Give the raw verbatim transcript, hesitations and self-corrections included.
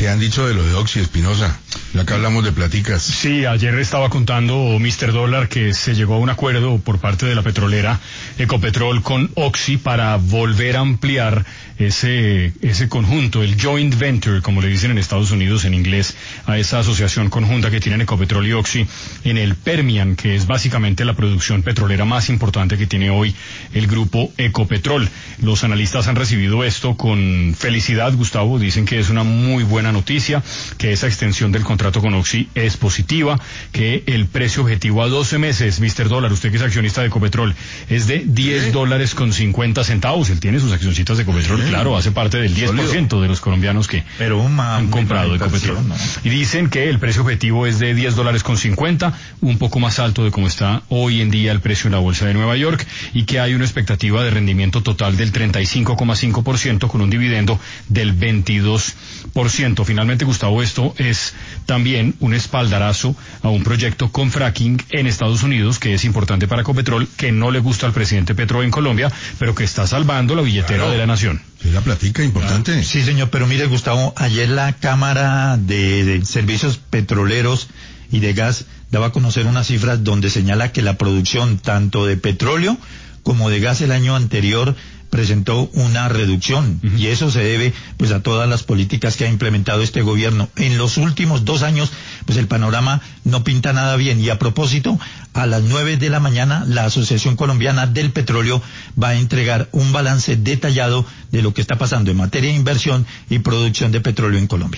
¿Qué han dicho de lo de Oxy, Espinosa? Ya que hablamos de platicas. Sí, ayer estaba contando mister Dólar que se llegó a un acuerdo por parte de la petrolera Ecopetrol con Oxy para volver a ampliar ese ese conjunto, el joint venture, como le dicen en Estados Unidos en inglés, a esa asociación conjunta que tienen Ecopetrol y Oxy en el Permian, que es básicamente la producción petrolera más importante que tiene hoy el grupo Ecopetrol. Los analistas han recibido esto con felicidad, Gustavo, dicen que es una muy buena noticia, que esa extensión del contrato con Oxy es positiva, que el precio objetivo a doce meses, mister Dólar, usted que es accionista de Ecopetrol, es de diez dólares con cincuenta centavos. Él tiene sus accioncitas de Ecopetrol, ¿sí? Claro, hace parte del diez por ciento de los colombianos que Pero una, han comprado Ecopetrol. ¿No? Y dicen que el precio objetivo es de diez dólares con cincuenta, un poco más alto de como está hoy en día el precio en la bolsa de Nueva York, y que hay una expectativa de rendimiento total del treinta y cinco coma cinco por ciento con un dividendo del veintidós por ciento. Finalmente, Gustavo, esto es también un espaldarazo a un proyecto con fracking en Estados Unidos que es importante para Ecopetrol, que no le gusta al presidente Petro en Colombia, pero que está salvando la billetera claro. de la nación. Es la platica importante. Claro. Sí, señor, pero mire, Gustavo, ayer la Cámara de, de Servicios Petroleros y de Gas daba a conocer unas cifras donde señala que la producción tanto de petróleo como de gas el año anterior presentó una reducción, uh-huh. y eso se debe pues a todas las políticas que ha implementado este gobierno. En los últimos dos años, pues el panorama no pinta nada bien, y a propósito, a las nueve de la mañana, la Asociación Colombiana del Petróleo va a entregar un balance detallado de lo que está pasando en materia de inversión y producción de petróleo en Colombia.